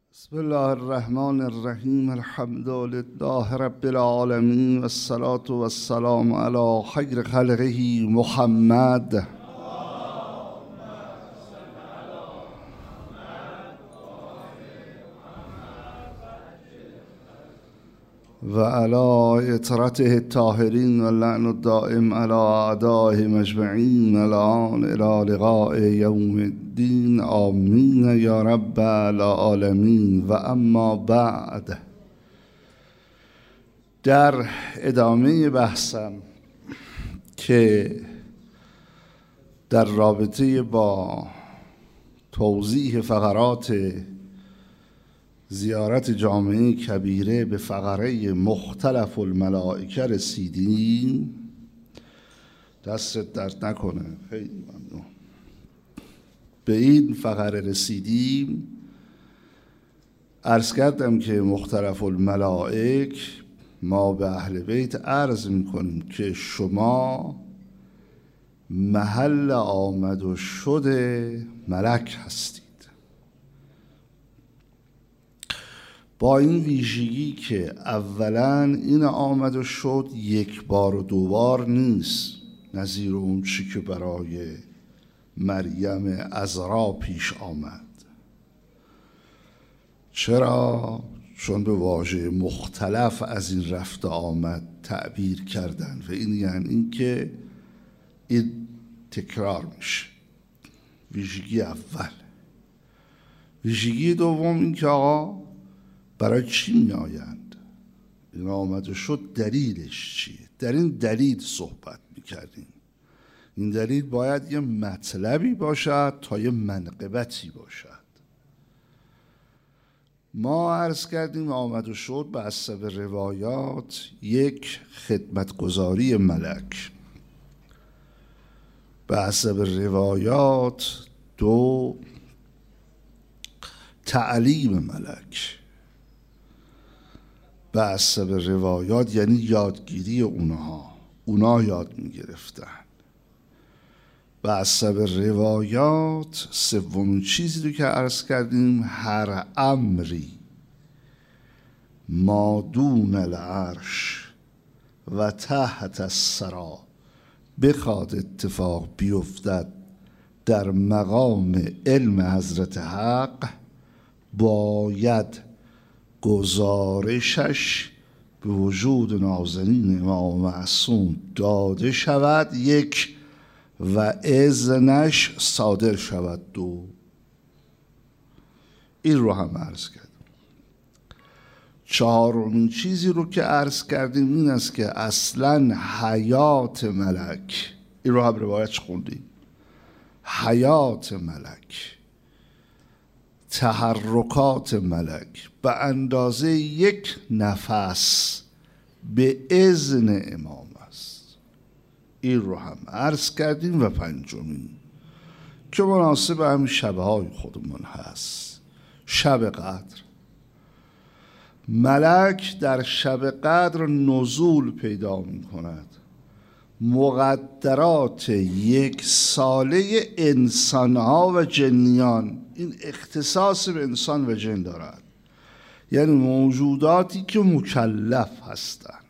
بسم الله الرحمن الرحیم. الحمد لله رب العالمین و الصلاة و السلام علی خیر خلقه محمد و علی اطرته الطاهرین و لعن الدائم علی اعدائهم اجمعین الان الی لقاء یوم الدین. آمین یا رب العالمین. و اما بعد، در ادامه بحثم که در رابطه با توضیح فقرات زیارت جامعه کبیره به فقره مختلف الملائکه رسیدیم. دستت درد نکنه، خیلی ممنون. به این فقره رسیدیم. عرض کردم که مختلف الملائک، ما به اهل بیت عرض میکنیم که شما محل آمد و شد ملک هستید، با این ویژگی که اولا این آمد و شد یک بار و دو بار نیست، نظیر اون چی که برای مریم عذرا پیش آمد. چرا؟ چون به واژه مختلف از این رفت آمد تعبیر کردن و این یعنی این که این تکرار میشه. ویژگی اول. ویژگی دوم این که آقا برای چی می آیند؟ این آمد و شد دلیلش چیه؟ در این دلیل صحبت می کردیم. این دلیل باید یه مطلبی باشد تا یه منقبتی باشد. ما عرض کردیم آمد و شد به حسب روایات یک خدمتگزاری ملک، به حسب روایات دو تعلیم ملک، به حسب روایات یعنی یادگیری اونا یاد می گرفتن. به حسب روایات سومین چیزی رو که عرض کردیم، هر امری ما دون العرش و تحت الثری بخواد اتفاق بیفتد در مقام علم حضرت حق، باید گزارشش به وجود نازنین امام معصوم داده شود، یک، و اذنش صادر شود، دو. این رو هم عرض کردیم. چهارمین چیزی رو که عرض کردیم این است که اصلا حیات ملک، این رو هم روایتش خوندیم، حیات ملک، تحرکات ملک به اندازه یک نفس به اذن امام است. این رو هم عرض کردیم. و پنجمین که مناسب همین شبهای خودمون هست، شب قدر. ملک در شب قدر نزول پیدا می کند. مقدرات یک ساله انسانها و جنیان، این اختصاص به انسان و جن دارد، یعنی موجوداتی که مکلف هستند،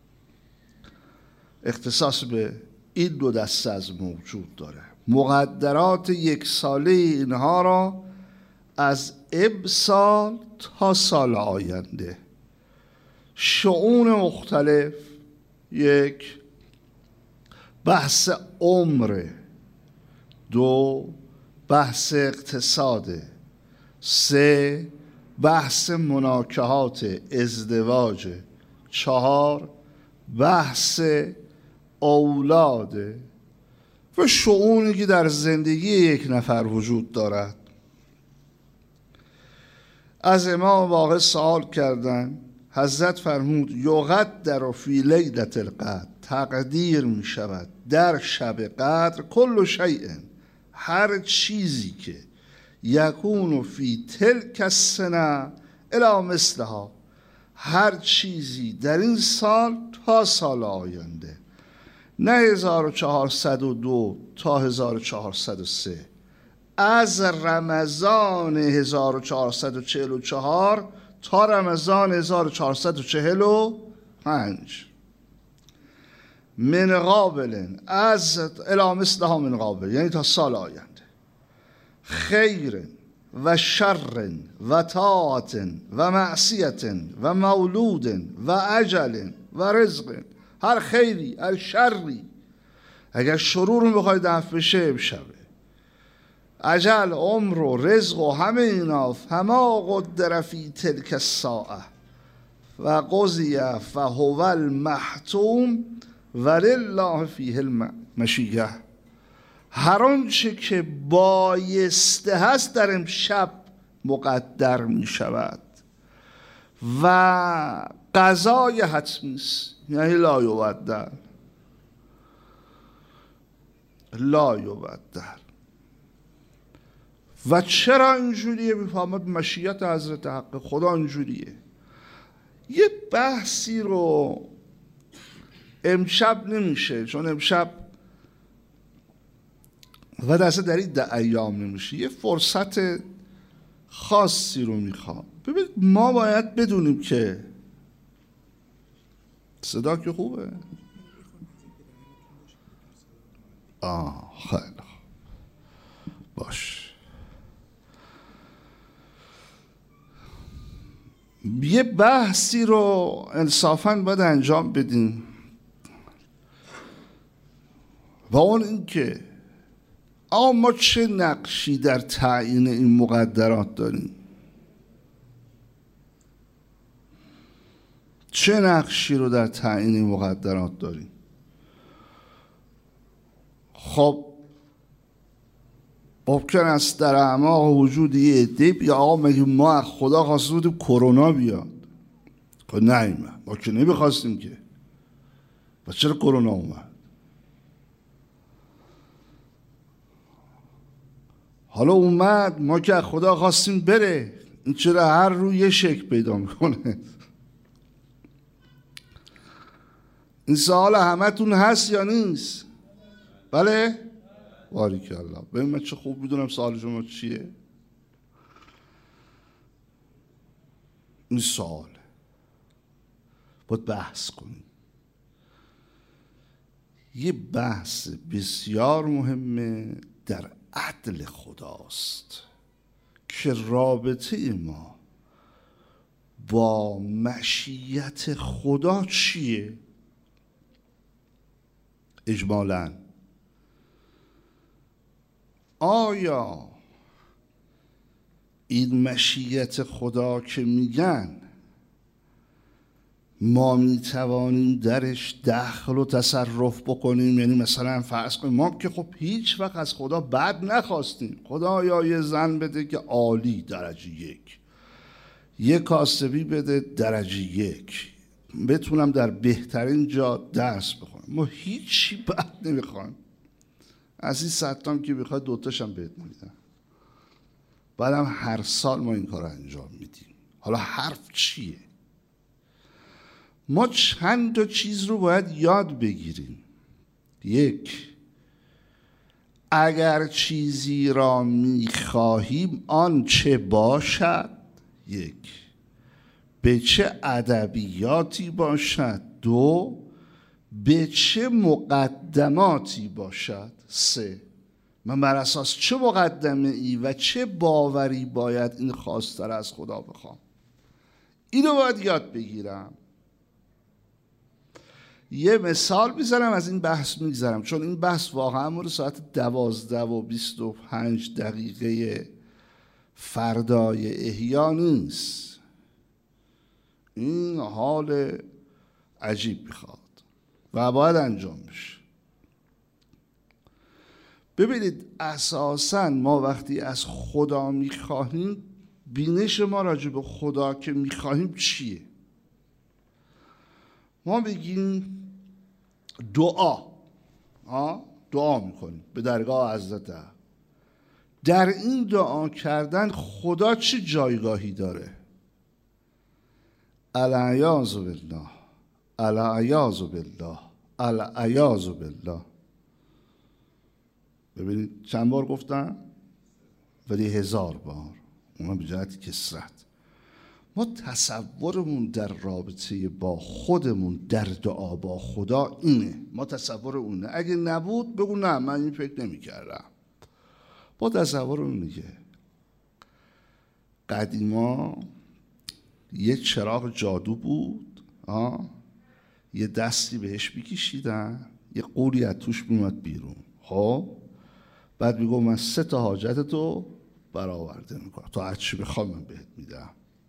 اختصاص به این دو دسته از موجود داره. مقدرات یک ساله اینها را از امسال تا سال آینده، شؤون مختلف، یک، بحث عمر، دو، بحث اقتصاد، سه، بحث مناکحات ازدواج، چهار، بحث اولاد و شؤونی که در زندگی یک نفر وجود دارد. از امام واقع سوال کردن، حضرت فرمود یقدر فی لیلة القدر، تقدیر می شود در شب قدر، کل شیء، هر چیزی که یکون فی تلک السنه الی مثلها، هر چیزی در این سال تا سال آینده، نه 1402 تا 1403، از رمضان 1444 تا رمضان 1445 من قابل از الی مثلها من قابل، یعنی تا سال آینده، خیر و شر و طاعت و معصیت و مولود و اجل و رزق، هر خیری هر شری، اگر شرور بخوای دفع بشه امشبه، اجل، عمر و رزق و همه اینا، فما قدر فی تلک الساعه و قضی فهو المحتوم ولله فیه المشیه. هر آنچه که بایسته هست در امشب مقدر می شود و قضای حتمی است، یعنی لا یبدل، لا یبدل. و چرا اینجوریه؟ میفهمد مشیت حضرت حق خدا اینجوریه. یه بحثی رو امشب نمیشه، چون امشب و در این ایام نمیشه، یه فرصت خاصی رو میخوام. ببینید ما باید بدونیم که صدا که خوبه، خیلی باش. یه بحثی رو انصافاً باید انجام بدیم و اون این که ما چه نقشی در تعیین این مقدرات داریم؟ چه نقشی رو در تعیین این مقدرات داریم؟ خب ممکن است در اعماق وجود یه عده بیا آقا مگه ما خدا خواسته بودیم کرونا بیاد؟ خب نه، ما که نمیخواستیم که، و چرا کرونا اومد؟ حالا اومد، ما که خدا خواستیم بره، این چرا هر روی یه شکل پیدا میکنه؟ این سوال همتون هست یا نیست؟ بله؟ باریکالله. ببین من چه خوب میدونم سوال شما چیه. این سوال باید بحث کنیم. یه بحث بسیار مهمه در عدل خداست که رابطه ما با مشیت خدا چیه؟ اجمالاً آیا این مشیت خدا که میگن ما میتوانیم درش دخل و تصرف بکنیم؟ یعنی مثلا فرض کنیم ما که خب هیچ وقت از خدا بد نخواستیم، خدا یا یه زن بده که عالی درجه 1، یه کاسبی بده درجه 1، بتونم در بهترین جا درس بخونم، ما هیچی بد نمیخوایم. از این 100 تا که بخواد 2 تاشم بهت میدن. بعدم هر سال ما این کار انجام میدیم. حالا حرف چیه؟ ما چند تا چیز رو باید یاد بگیریم. 1، اگر چیزی را میخواهیم آن چه باشد؟ 1، به چه ادبیاتی باشد؟ 2، به چه مقدماتی باشد؟ 3، من بر اساس چه مقدمه ای و چه باوری باید این خواسته را از خدا بخوام؟ اینو باید یاد بگیرم. یه مثال میزنم، از این بحث میگذرم، چون این بحث واقعا مورد ساعت 12:25 فردای احیا نیست. این حال عجیب میخواد و باید انجام بشه. ببینید اساساً ما وقتی از خدا میخواهیم، بینش ما راجع به خدا که میخواهیم چیه؟ ما بگیم دعا میکنیم به درگاه حضرت. در این دعا کردن خدا چه جایگاهی داره؟ العیاذ بالله، العیاذ بالله، العیاذ بالله. ببینید چند بار گفتم؟ ولی 1000 بار، اونم به جهت کثرت. ما تصورمون در رابطه با خودمون در دعا با خدا اینه، ما تصور اونه. اگه نبود بگو نه من این فکر نمی کردم. با تصور اون دیگه. قدیما یه چراغ جادو بود، یه دستی بهش میکشیدن، یه قوری از توش میومد بیرون. خب بعد میگو من 3 تا حاجتتو برآورده میکنم، تو هر چی بخوای من بهت میدم.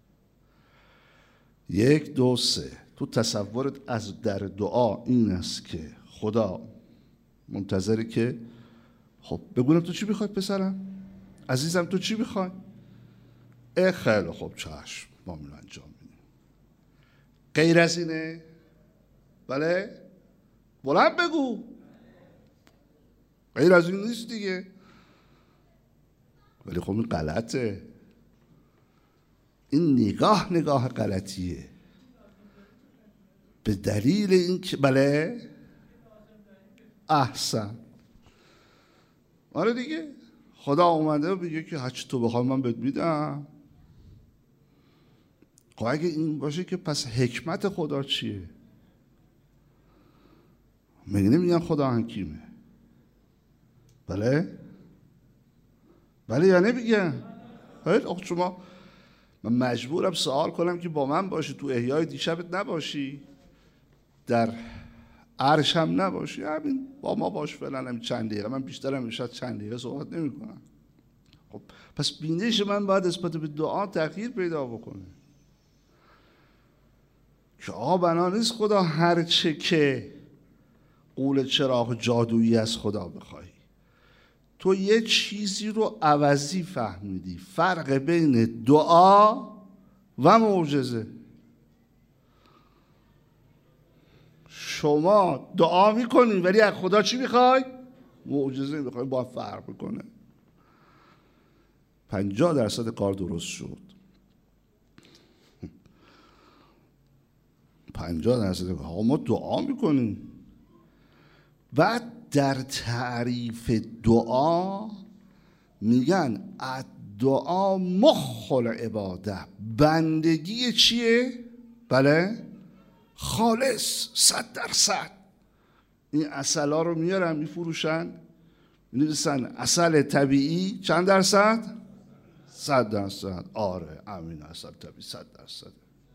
1 2 3. تو تصورت از در دعا این است که خدا منتظره که خب بگونم تو چی میخوای پسرم عزیزم، تو چی میخوای؟ خیلی خوب چشم ما میرو انجام میدیم. غیر از اینه؟ بله بلند بگو. غیر از این نیست دیگه. ولی خب این غلطه، این نگاه غلطیه. به دلیل این که بله احسن، آره دیگه، خدا اومده بگه که هرچی تو بخوای من بهت میدم. خب اگه این باشه که پس حکمت خدا چیه؟ مگه نمیگن خدا حکیمه؟ بله یا نمیگن؟ خیلی شما من مجبورم سوال کنم که با من باشی، تو احیای دیشبت نباشی، در عرش هم نباشی، همین با ما باش فعلا همین چند دقیقه. من بیشتر هم شاید چند دقیقه صحبت نمی کنم. خب پس بینش من باید نسبت به دعا تغییر پیدا بکنه که بنا نیست خدا هر چه که قول چراغ جادویی از خدا بخوای. تو یه چیزی رو عوضی فهمیدی، فرق بین دعا و معجزه. شما دعا میکنی ولی از خدا چی میخوای؟ معجزه میخوای. با فرق میکنه. 50% کار درست شد. 50% ما دعا میکنیم. بعد در تعریف دعا میگن الدعا مخ العباده. بندگی چیه؟ بله خالص 100%. این عسلا رو میارن میفروشن، می‌نویسن عسل طبیعی چند درصد؟ 100%. آره همین عسل طبیعی 100%.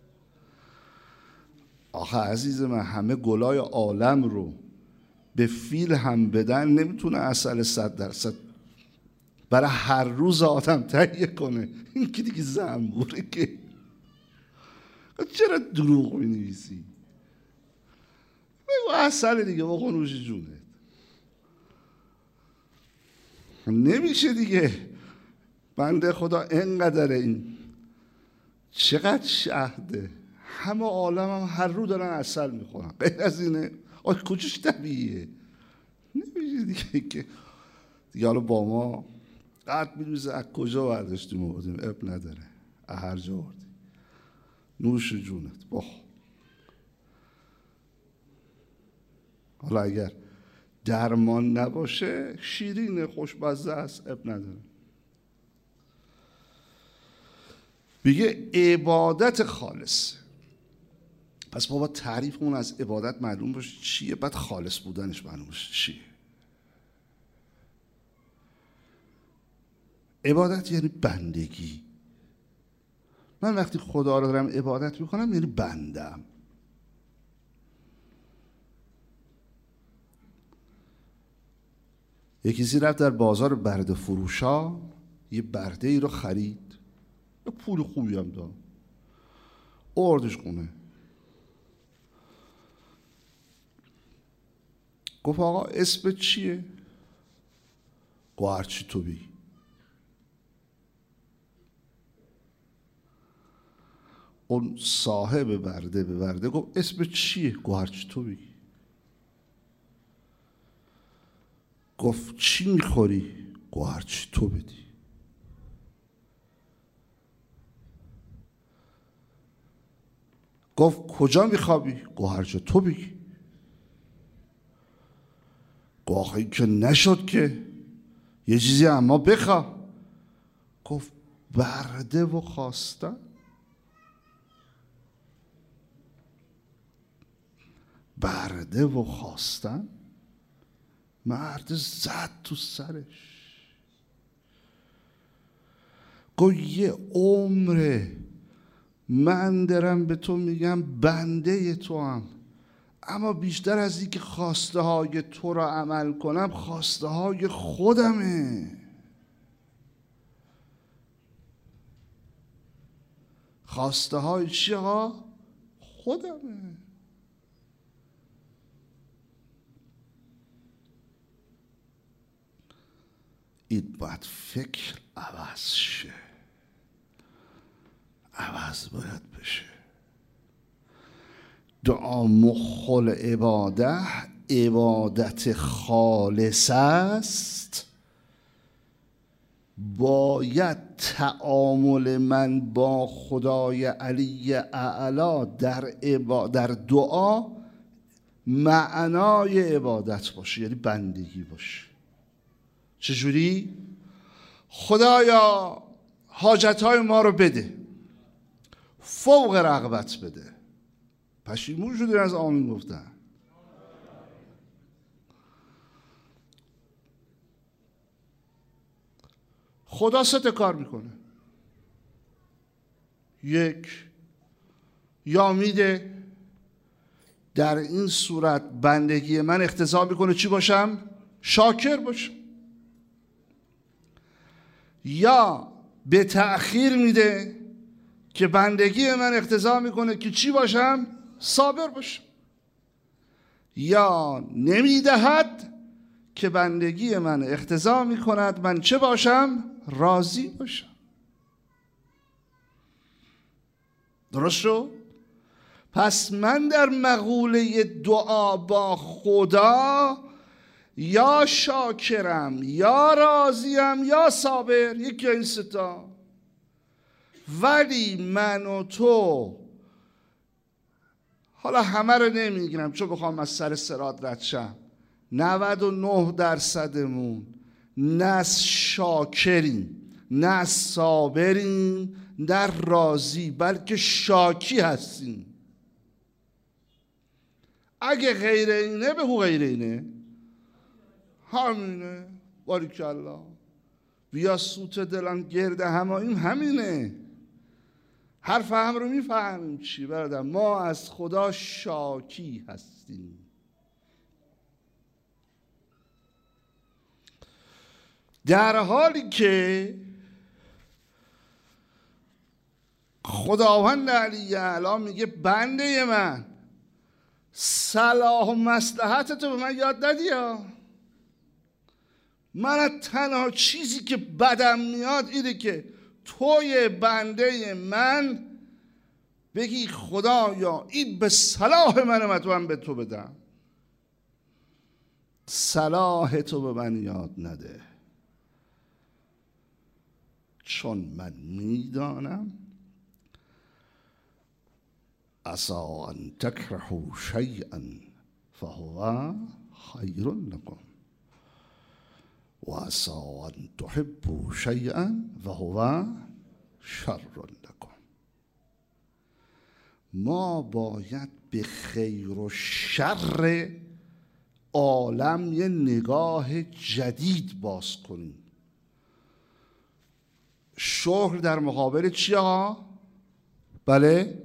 آخه عزیز من همه گلای عالم رو به فیل هم بدن نمیتونه عسل 100% برای هر روز آدم تهیه کنه. این که دیگه زنبوره که. چرا دروغ می‌نویسی؟ بگو عسل دیگه بخون روش جونت. نمیشه دیگه. بنده خدا اینقدر این چقدر شهده، همه عالم هم هر رو دارن عسل میخورن. غیر از اینه کجاش طبیعیه؟ نمیشه دیگه که دیگه. حالا با ما قد میدوزه از کجا برداشتیم آوردیم، اب نداره، هر جا آوردیم. نوش جونت بخ. حالا اگر درمان نباشه شیرین خوشمزه است، اب نداره. بگه عبادت خالص. پس ما با تعریفمون از عبادت معلوم باشه چیه، بعد خالص بودنش معلوم باشه چیه. عبادت یعنی بندگی. من وقتی خدا رو دارم عبادت میکنم یعنی بندم. یکی کسی رفت در بازار برده فروشا، یه برده ای رو خرید، یه پول خوبی هم داد، آوردش خونه. گفت آقا اسمت چیه؟ گفت هرچی تو بگی. اون صاحب برده به برده گفت اسمت چیه؟ گفت هرچی تو بگی. گفت چی میخوری؟ گفت هرچی تو بدی. گفت کجا میخوابی؟ گفت هر جا تو بگی. گفت آخه این که نشد که، یه چیزی اما بخوا. گفت برده و خواستن. برده و خواستن. مرد زد تو سرش، گفت یه عمره من دارم به تو میگم بنده تو هم، اما بیشتر از این که خواسته های تو را عمل کنم خواسته های خودمه. خواسته های چی ها؟ خودمه. این باید فکر عوض شه، عوض باید بشه. دعا مخل عبادت خالص است. باید تعامل من با خدای علی اعلی در دعا معنای عبادت باشه، یعنی بندگی باشه. چجوری؟ خدایا حاجتهای ما رو بده، فوق رغبت بده. پشیمون شدی از آمین گفتن. خدا 3 کار میکنه. 1، یا میده، در این صورت بندگی من اقتضا میکنه چی باشم؟ شاکر باشم. یا به تأخیر میده که بندگی من اقتضا میکنه که چی باشم؟ صابر باشم. یا نمیدهد که بندگی من اقتضا میکند من چه باشم؟ راضی باشم. درست شد؟ پس من در مقوله دعا با خدا یا شاکرم یا راضیم یا صابر، یکی این 3 تا. ولی من و تو، حالا همه رو نمیگیرم چون بخوام از سر صراط رد شم، 99%مون نه شاکریم نه صابریم نه راضی، بلکه شاکی هستیم. اگه غیر اینه بگو غیر اینه، همینه. باریکالله. بیا سوت دلم گرد هماییم، همینه. حرف هم رو میفهمیم چی برادر؟ ما از خدا شاکی هستیم. در حالی که خداوند علی اعلی میگه بنده من صلاح و مصلحت تو به من یاد ندی ها. من تنها چیزی که بدم میاد اینه که توی بنده من بگی خدایا این به صلاح من تو هم به تو بدم، صلاح تو به من یاد نده، چون من میدانم عسى ان تكرهوا شيئا فهو خير لكم وعسى ان تحبوا شيئا فهو شر لكم. ما باید به خیر و شر عالم یه نگاه جدید باز کنیم. شکر در مقابل چی ها؟ بله؟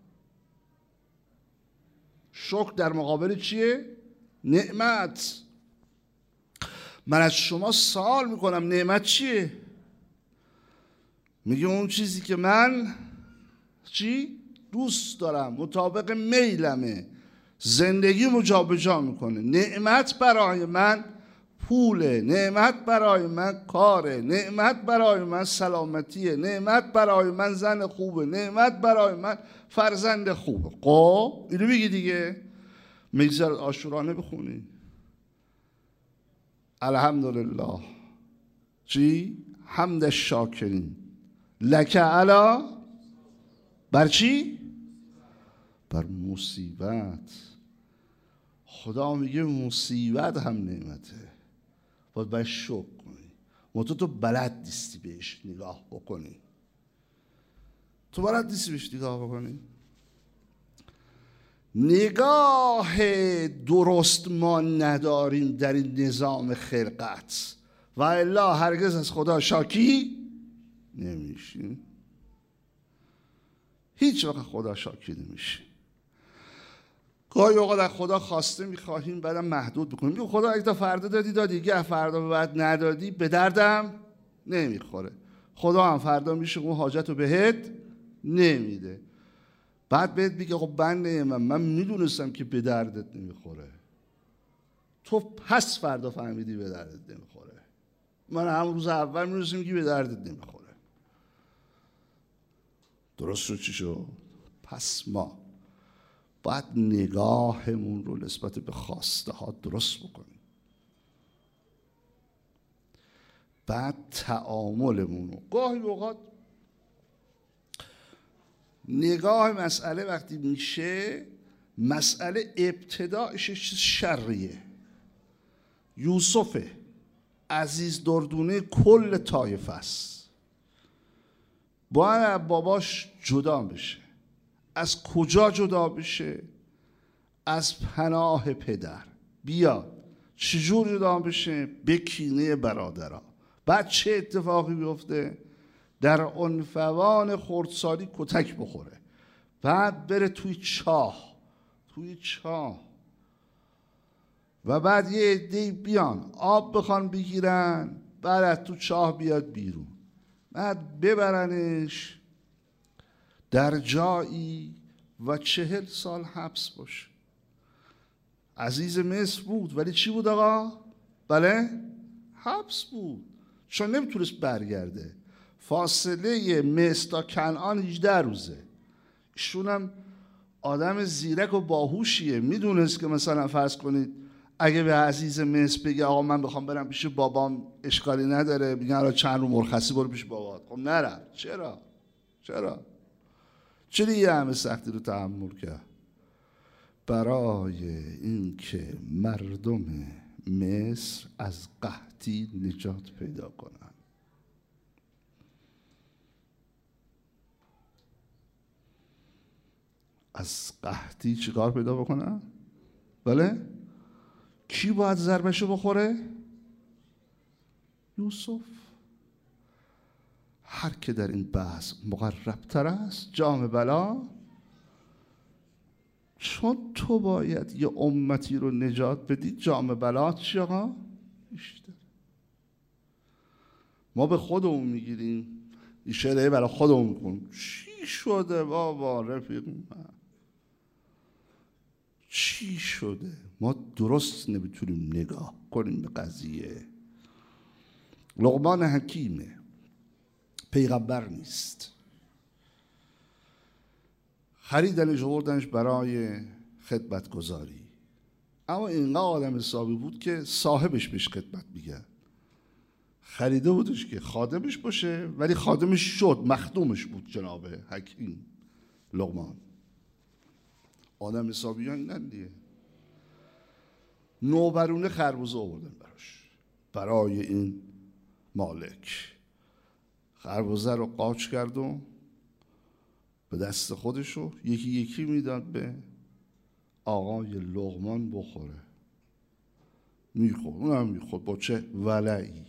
شکر در مقابل چیه؟ نعمت. من از شما سوال میکنم نعمت چیه؟ میگه اون چیزی که من چی؟ دوست دارم، مطابق میلمه، زندگیمو جابجا میکنه. نعمت برای من پوله، نعمت برای من کاره، نعمت برای من سلامتیه، نعمت برای من زن خوبه، نعمت برای من فرزند خوبه. خب اینو بگی دیگه. میگذار عاشورانه بخونی الحمدلله چی؟ حمد الشاکرین لک علی بر چی؟ بر مصیبت. خدا میگه مصیبت هم نعمته، باید شکر کنی. تو بلد نیستی بهش نگاه بکنی. تو بلد نیستی بهش نگاه بکنی. نگاه درست ما نداریم در این نظام خلقت و الا هرگز از خدا شاکی نمیشیم. هیچ وقت خدا شاکی نمیشیم. گاهی اوقات از خدا خواسته میخواهیم بعدم محدود بکنیم. میگم خدا اگه تا فردا دادی دیگه، فردا به بعد ندادی به دردم نمیخوره. خدا هم فردا میشه اون حاجت رو بهت نمیده. بعد بهت میگه خب بنده من میدونستم که به دردت نمیخوره، تو پس فردا فهمیدی به دردت نمیخوره. من همون روز اول میدونستم که به دردت نمیخوره. درست شد چی شد؟ پس ما باید نگاهمون رو نسبت به خواسته ها درست بکنیم. بعد تعاملمون رو گاهی اوقات نگاه مسئله وقتی میشه مسئله ابتدایش شریه. یوسف عزیز دردونه کل طایفه است، باید باباش جدا بشه. از کجا جدا بشه؟ از پناه پدر. بیاد چجور جدا بشه؟ به کینه برادرها. بعد چه اتفاقی بیفته؟ در عنفوان خردسالی کتک بخوره، بعد بره توی چاه و بعد یه عده‌ای بیان آب بخوان بگیرن، بعد از تو چاه بیاد بیرون، بعد ببرنش در جایی و 40 سال حبس باشه. عزیز مصر بود ولی چی بود آقا؟ بله؟ حبس بود، چون نمیتونست برگرده. فاصله مصر تا کنعان 18 روزه. ایشون هم آدم زیرک و باهوشیه، میدونست که مثلا فرض کنید اگه به عزیز مصر بگه آقا من بخوام برم پیش بابام اشکالی نداره، میگن آقا چند رو مرخصی برو پیش بابات. خب نرم. چرا یه همه سختی رو تحمل کرد؟ برای اینکه مردم مصر از قحطی نجات پیدا کنن. از قحطی چیکار پیدا بکنن؟ بله؟ کی باید ضربشو بخوره؟ یوسف. هر که در این بحث مقربتر است جام بلا، چون تو باید یه امتی رو نجات بدی، جام بلا چی آقا؟ بیشتر. ما به خودمون میگیریم، این شعره برای خودمون میکنیم. چی شده بابا رفیق من؟ چی شده؟ ما درست نمیتونیم نگاه کنیم به قضیه. لقمان حکیمه، پیغمبر نیست. خریدنش آوردنش برای خدمتگزاری، اما اینقدر آدم حسابی بود که صاحبش بهش خدمت میگه. خریده بودش که خادمش باشه، ولی خادمش شد، مخدومش بود جناب حکیم لقمان. آدم حسابی ها اینن دیگه. نوبرونه خربوزه آوردن براش، برای این مالک. خربوزه رو قاچ کرد و به دست خودشو یکی یکی میداد به آقای لقمان بخوره. میخورد، اونم میخورد با چه ولعی.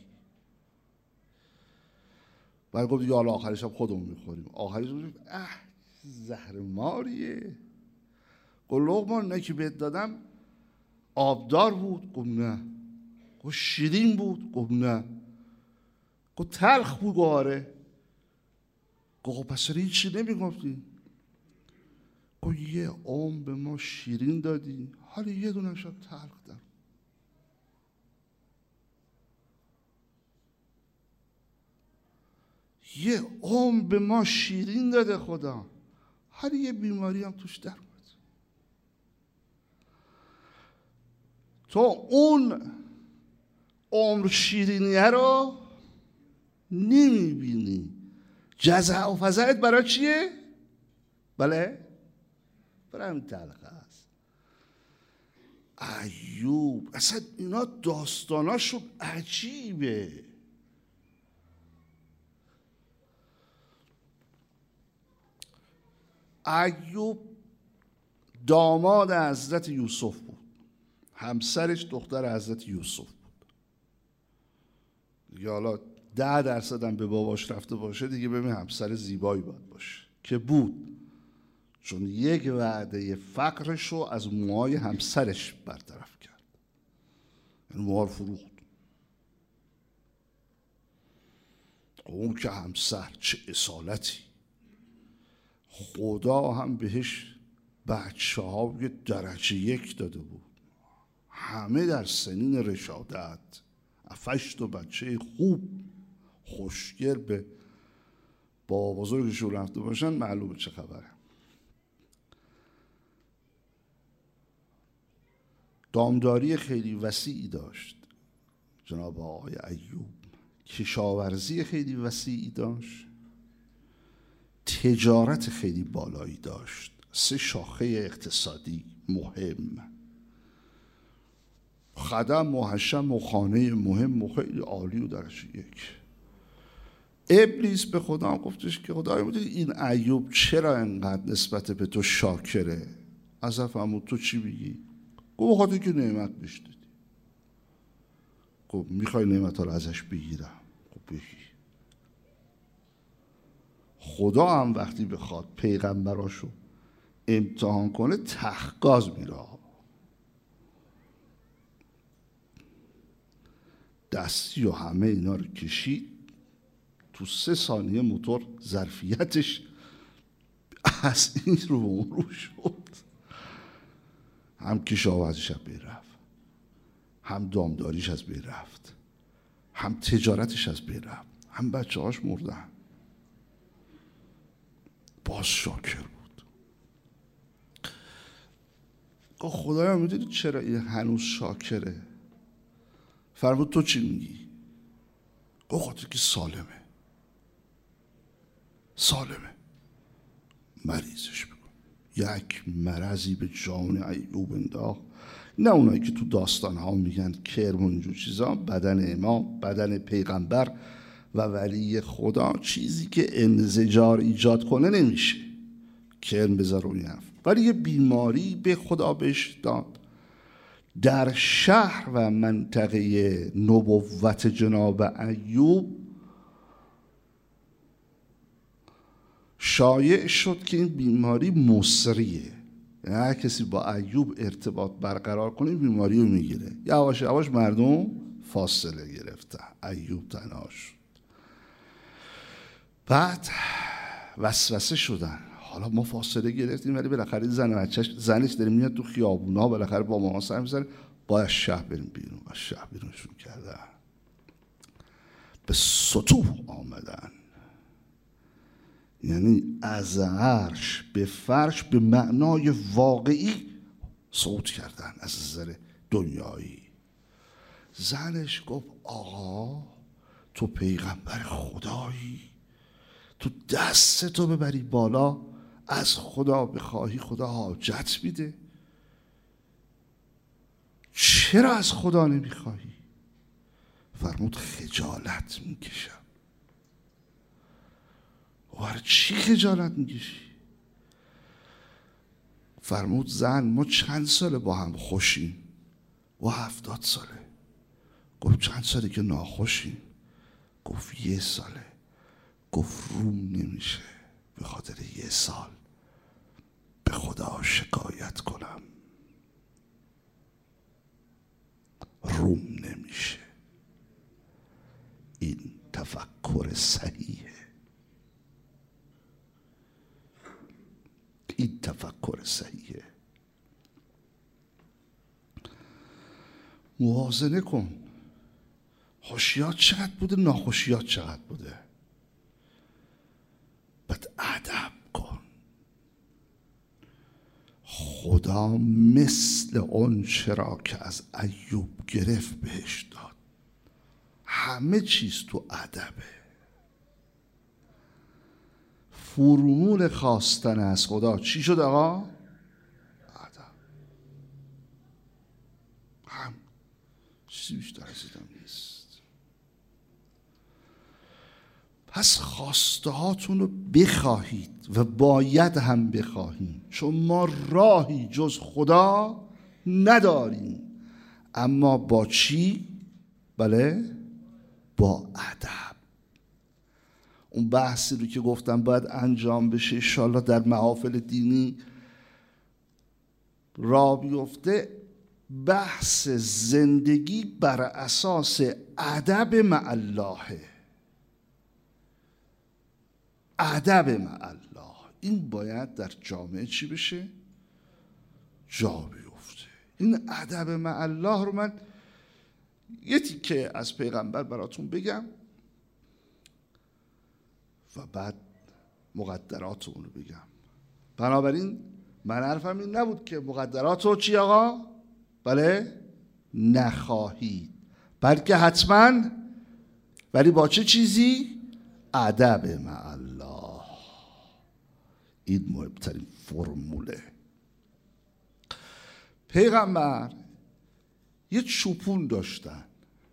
بعد گفت دیگه حالا آخرش هم خودمون میخوریم. آخرش گفت زهر ماریه. گفت لقمان نه که بهت دادم آبدار بود؟ گفت نه. گفت شیرین بود؟ گفت نه. گفت تلخ بود؟ گفت آره. گفت پس چرا هیچی نمیگفتی؟ گفت یه عمر به ما شیرین دادی، حالا یه دونه شد تلخ دارم. یه عمر به ما شیرین داده خدا، حالا یه بیماری هم توش در اومد. تو اون عمر شیرینیه رو نمیبینی. جزع و فزعت برای چیه؟ بله؟ برای همین تلخ است. ایوب اصلا اینا داستاناشون عجیبه. ایوب داماد حضرت یوسف بود، همسرش دختر حضرت یوسف بود. دیگه حالا 10% هم به باباش رفته باشه دیگه ببین همسر زیبایی باید باشه که بود، چون یک وعده فقرش رو از موهای همسرش برطرف کرد، یعنی موها رو فروخت. اون که همسر چه اصالتی، خدا هم بهش بچه های درجه 1 داده بود، همه در سنین رشادت، 7 تا بچه خوب خوشگل به بابا بزرگشون رفته باشن، معلومه چه خبره. دامداری خیلی وسیعی داشت جناب آقای ایوب، کشاورزی خیلی وسیعی داشت، تجارت خیلی بالایی داشت، 3 شاخه اقتصادی مهم، خدم محشم و خانه مهم و خیلی عالی و درجه 1. ابلیس به خدا هم گفتش که خدای بودی این ایوب چرا انقدر نسبت به تو شاکره؟ از فرمود تو چی بگی؟ گفت خاطر که نعمت بهش دادی. گفت میخوای نعمت ها رو ازش بگیرم؟ گفت بگی. خدا هم وقتی بخواد پیغمبراشو امتحان کنه تخگاز میره، دستی و همه اینا رو کشید، تو 3 ثانیه موتور ظرفیتش از این رو شد. هم کشاورزیش از بین رفت، هم دامداریش از بین رفت، هم تجارتش از بین رفت، هم بچه هاش مردن. باز شاکر بود. خدایا میدونی چرا این هنوز شاکره؟ فرمود تو چی میگی؟ گفت خاطر که سالمه، مریضش بکن. یک مرضی به جان ایوب انداخت، نه اونایی که تو داستان ها میگن کرم و اینجور چیزا، بدن امام، بدن پیغمبر و ولی خدا چیزی که انزجار ایجاد کنه نمیشه، کرم بذار روی حرف. ولی یه بیماری به خدا بهش داد. در شهر و منطقه نبوت جناب ایوب شایع شد که این بیماری مصریه، یعنی هر کسی با ایوب ارتباط برقرار کنه این بیماری رو میگیره. یواش یواش مردم فاصله گرفتن، ایوب تنها شد. بعد وسوسه شدن، حالا ما فاصله گرفتیم ولی بالاخره زنش داره میاد تو خیابونا، بالاخره با ما سر میزنه، باید شهر بریم بیرون. از شهر بیرونشون کردن، به سطوح آمدن، یعنی از عرش به فرش به معنای واقعی صعود کردن از نظر دنیایی. زنش گفت آقا تو پیغمبر خدایی، تو دست تو ببری بالا از خدا بخواهی خدا حاجت میده، چرا از خدا نمیخواهی؟ فرمود خجالت میکشم. وارد چی خجالت میکشی؟ فرمود زن ما چند ساله با هم خوشیم؟ و 70 ساله. گفت چند ساله که ناخوشیم؟ گفت 1 ساله. گفت روم نمیشه به خاطر 1 سال به خدا شکایت کنم، روم نمیشه. این تفکر صحیحه، این تفکر صحیحه. موازنه کن، خوشیات چقدر بوده، ناخوشیات چقدر بوده، بعد ادب کن. خدا مثل اون چرا که از ایوب گرفت بهش داد. همه چیز تو ادبه. فرمول خواستن از خدا چی شد آقا؟ ادب. هم چیزی بیشتر از این نیست. پس خواسته هاتون رو بخواهید و باید هم بخواهیم، چون ما راهی جز خدا نداریم. اما با چی؟ بله، با ادب. اون بحثی رو که گفتم باید انجام بشه انشالله در محافل دینی را بیفته، بحث زندگی بر اساس ادب مع الله. ادب مع الله این باید در جامعه چی بشه؟ جا بیفته. این ادب مع الله رو من یه تیکه از پیغمبر براتون بگم و بعد مقدرات اون رو بگم. بنابراین من حرفم این نبود که مقدرات رو چی آقا؟ بله نخواهید، بلکه حتما، ولی با چه چیزی؟ ادب مع الله. این مهمترین فرموله. پیغمبر یه چوپون داشتن.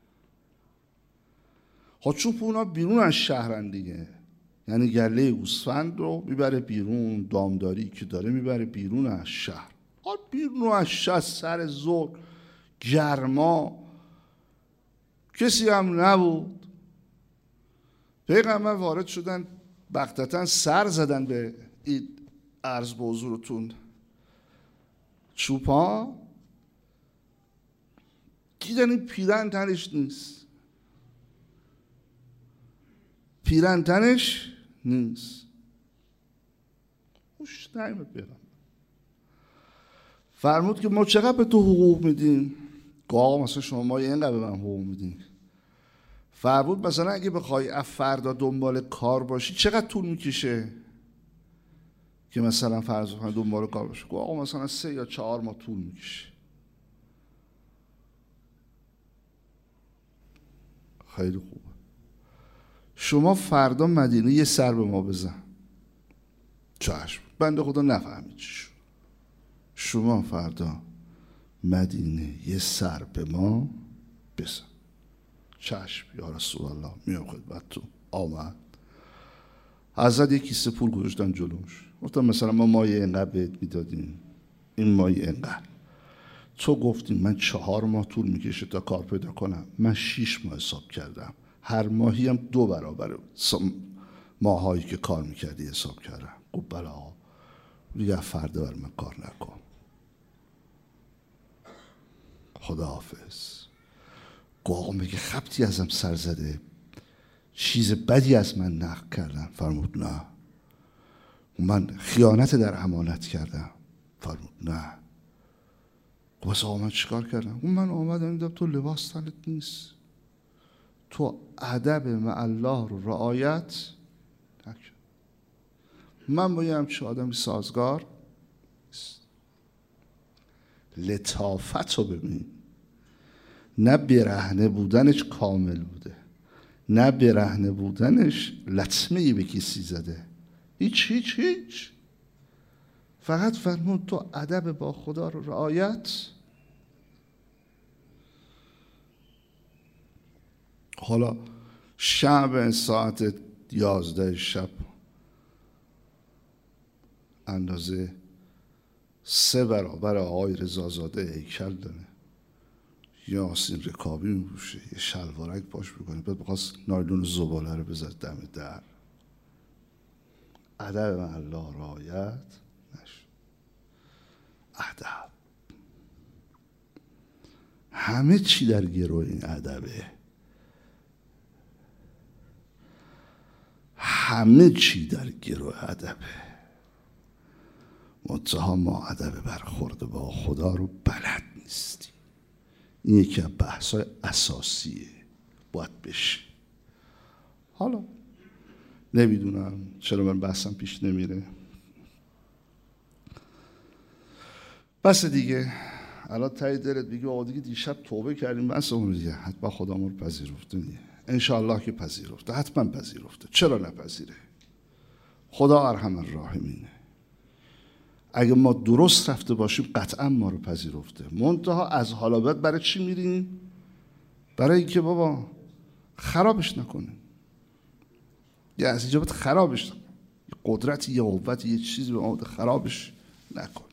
خب چوپون ها بیرون از شهرن دیگه، یعنی گله گوسفند رو میبره بیرون، دامداری که داره میبره بیرون از شهر. بیرون از شهر سر ظهر گرما، کسی هم نبود. پیغمبر وارد شدن، بغتتا سر زدن به این عرض به حضورتون چوپا، دیدن این پیرن تنش نیست، پیرن تنش نیست. خوش نایمه پیغمبر فرمود که ما چقدر به تو حقوق میدیم؟ آقا مثلا شما اینقدر به من حقوق میدین. فرمود مثلا اگه بخوای از فردا دنبال کار باشی چقدر طول میکشه که مثلا فرض کن دنبال کار باشی؟ آقا مثلا 3 یا 4 ماه طول میکشه. خیلی خوبه. شما فردا مدینه یه سر به ما بزن. چشم. بنده خدا نفهمید چی شد. شما فردا مدینه یه سر به ما بزن. چشم یا رسول الله، میام خدمتتون. آمد حضرت یک کیسه پول گذاشتن جلوش، گفتم مثلا ما مایه اینقدر بهت میدادیم، این مایه اینقدر، تو گفتیم من 4 ماه طول میکشه تا کار پیدا کنم، من 6 ماه حساب کردم، هر ماهی هم 2 برابر ماهایی که کار میکردی حساب کردم. گفت بله آقا، دیگه فردا بر من کار نکن، خداحافظ. گفت آقا میگه خبتی ازم سر زده، چیز بدی از من نقل کردم؟ فرمود نه. من خیانت در امانت کردم؟ فرمود نه. گفت آقا من چیکار کردم؟ گفت من آمدم دیدم تو لباس تنت نیست، تو ادب مع الله رو رعایت نکرد. من با یه همچه آدمی سازگار لطافت رو ببین، نه برهنه بودنش کامل بوده، نه برهنه بودنش لطمه‌ای به کسی زده، هیچ. فقط فرمود تو ادب با خدا رو رعایت. حالا شب ساعت 11 شب اندازه 3 برابر آقای رضازاده هیکل داره، یاسین رکابی میپوشه، یه شلوارک پاش میکنه، بعد بخواست نایلون زباله رو بذاره دم در. ادب مع الله رعایت نشد. ادب همه چی در گروه این ادبه، همه چی در گروه ادبه. منتها ما ادب برخورد با خدا رو بلد نیستیم. این یکی از بحث‌های اساسیه، باید بشه. حالا نمیدونم چرا من بحثم پیش نمیره. بس دیگه، الان تایی دلت بگی آقا دیگه دیشب توبه کردیم، بس اون دیگه حتما خدا ما رو پذیرفته دیگه. انشاءالله که پذیرفته، حتما پذیرفته، چرا نپذیره؟ خدا ارحم الراحمینه. اگه ما درست رفته باشیم قطعا ما رو پذیرفته. منتها از حالا بعد برای چی میریم؟ برای اینکه بابا خرابش نکنیم، یا از اینجا باید خرابش نکنیم. قدرت یه قوت یه چیزی به ما خرابش نکن.